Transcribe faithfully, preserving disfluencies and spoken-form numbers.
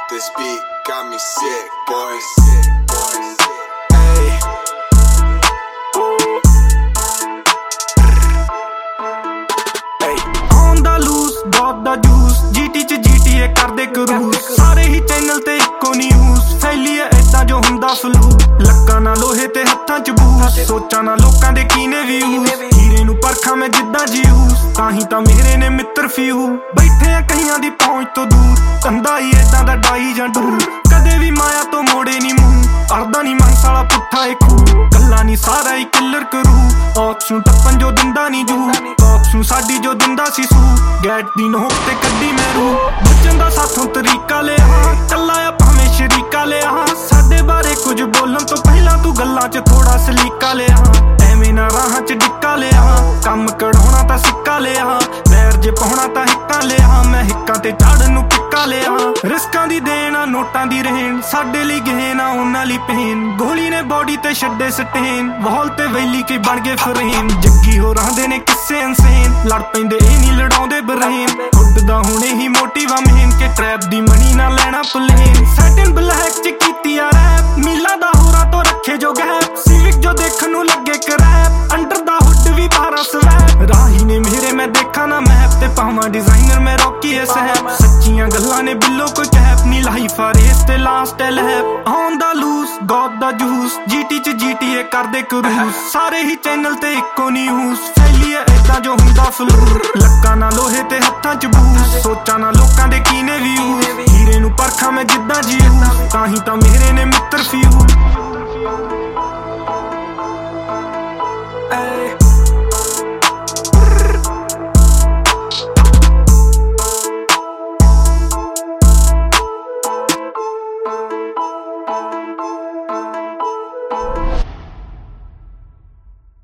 This beat got me sick, boys. Hey. Hey. On the loose, got the juice. G T च G T A ਕਰਦੇ cruise. ਸਾਰੇ ਹੀ channel ਤੇ ਇੱਕੋ news ਫੈਲੀ ਐ ਏਦਾਂ ਜੋ ਹੁੰਦਾ ਫਲੂ। ਲੱਕਾਂ ਨਾਲ ਲੋਹੇ ਤੇ ਹੱਥਾਂ ਚ ਬੂਸ, ਸੋਚਾਂ ਨਾਲ ਲੋਕਾਂ ਦੇ ਕੀਨੇ ਵਿਊਜ਼। ਹੀਰੇ ਨੂੰ ਪਰਖਾਂ ਮੈਂ ਜਿੱਦਾਂ ਜੀਊਸ, ਤਾਂ ਹੀ ਤਾਂ ਮੇਰੇ ਨੇ ਮਿੱਤਰ ਫਿਊ। ਬੈਠੇ ਆ ਕਈਆਂ ਦੀ ਪਹੁੰਚ ਤੋਂ ਦੂਰ, ਧੰਦਾ ਹੀ ਏਦਾਂ ਦਾ ਡਾਈ ਜਾਂ ਡੂਰ। ਕਦੇ ਵੀ ਮਾਇਆ ਤੋਂ ਮੋੜੇ ਨੀ ਮੂੰਹ, ਅੜਦਾ ਨੀ ਮੰਸ ਵਾਲਾ ਪੁੱਠਾ ਏ ਖੂ। ਗੱਲਾਂ ਨੀ ਸਾਰਾ ਹੀ ਕਿੱਲਰ ਕਰੂ, ਔਕਸ ਨੂੰ ਟੱਪਣ ਜੋ ਦਿੰਦਾ ਨੀ ਜੂ। ਔਕਸ ਨੂੰ ਸਾਡੀ ਜੋ ਦਿੰਦਾ ਸੀ ਸੂ, ਗੈਟ ਦੀ ਨੋਕ ਤੇ ਕੱਢੀ ਮੈਂ ਰੂ। ਬਚਣ ਦਾ ਸਾਥੋਂ ਤਰੀਕਾ ਲਿਆ, ਕੱਲਾ ਆ ਭਾਵੇਂ ਸ਼ਰੀਕਾ ਲਿਆ। ਸਾਡੇ ਬਾਰੇ ਕੁਝ ਬੋਲਣ ਤੋਂ ਪਹਿਲਾਂ ਤੂੰ ਗੱਲਾਂ ਚ ਥੋੜਾ ਸਲੀਕਾ ਲਿਆ। ਐਵੇਂ ਨਾ ਰਾਹਾਂ ਚ ਡਿੱਕਾ ਲਿਆ, ਕੰਮ ਕਢਾਉਣਾ ਤਾਂ ਸਿੱਕਾ ਲਿਆ। ਪੈਰ ਜੇ ਪਾਉਣਾ ਤਾਂ ਹਿੱਕਾਂ ਲਿਆ, ਮੈਂ ਹਿੱਕਾਂ ਤੇ ਚੜ੍ਹਨ ਨੂੰ ਕਿੱਕਾ ਲਿਆ। ਰਿਸਕਾਂ ਦੀ ਦੇਣ ਆ ਨੋਟਾਂ ਦੀ ਰਹਿਣ, ਸਾਡੇ ਲਈ ਗਹਿਣ ਆ ਉਹਨਾਂ ਲਈ ਪੇਨ। ਗੋਲੀ ਨੇ ਬੋਡੀ ਤੇ ਛੱਡੇ ਸਟੇਨ, ਵਾਲ ਤੇ ਵੈਲੀ ਕੇ ਬਣ ਗਏ ਫਰੇਮ। ਜੱਗੀ ਹੋ ਰਹਿੰਦੇ ਨੇ ਕਿਸੇ ਇਨਸੇਨ, ਲੜ ਪੈਂਦੇ ਇਹ ਨਹੀਂ ਲੜਾਉਂਦੇ ਬਰੇਨ। ਉੱਡਦਾ ਹੁਣੇ ਹੀ ਮੋਟਿਵ ਆ ਮੇਨ, ਕਿ ਟਰੈਪ ਦੀ ਮਨੀ ਨਾ ਲੈਣਾ ਪਲੇਨ। ਸੈਟਨ ਬਲੈਕ ਚ ਕੀਤੀ ਆ ਰੈਪ, ਮੀਲਾਂ ਦਾ ਹੋਰਾਂ ਤੋਂ ਰੱਖੇ ਜੋ ਗੈਪ। ਸਿਵਿਕ ਜੋ ਦੇਖਣ ਨੂੰ ਲੱਗੇ ਕਰੈਪ, ਅੰਡਰ ਦਾ ਹੁੱਡ ਵੀ ਬਾਰਾਂ ਸਵੈਪ। ਰਾਹੀ ਨੇ ਮੇਰੇ ਮੈਂ ਦੇਖਾਂ ਨਾ ਮੈਪ, ਤੇ ਪਾਵਾਂ ਡਿਜ਼ਾਈਨਰ ਮੈਂ ਰੌਕੀ ਐ ਸੈਪ। ਸੱਚੀਆਂ ਗੱਲਾਂ ਨੇ ਬਿੱਲੋ ਕੋਈ ਕੈਪ ਨੀ, ਲਾਈਫ ਆ ਰੇਸ ਤੇ ਲਾਸਟ ਐ lap. On the loose, got the juice, G T ਚ ਜੀ ਟੀ ਏ ਕਰਦੇ ਕਰੂਜ਼। ਸਾਰੇ ਹੀ ਚੈਨਲ ਤੇ ਇੱਕੋ ਨਿਊਜ਼ ਫੈਲੀ ਐ ਏਦਾਂ ਜੋ ਹੁੰਦਾ ਫਲੂ। ਲੱਕਾਂ ਨਾਲ ਲੋਹੇ ਤੇ ਹੱਥਾਂ ਚ ਬੂਸ, ਸੋਚਾਂ ਨਾਲ ਲੋਕਾਂ ਦੇ ਕੀਨੇ ਵਿਊਜ਼। ਹੀਰੇ ਨੂੰ ਪਰਖਾਂ ਮੈਂ ਜਿੱਦਾਂ ਜੀਊ, ਤਾਂ ਹੀ ਤਾਂ ਮੇਰੇ ਨੇ ਮਿੱਤਰ ਫਿਊ।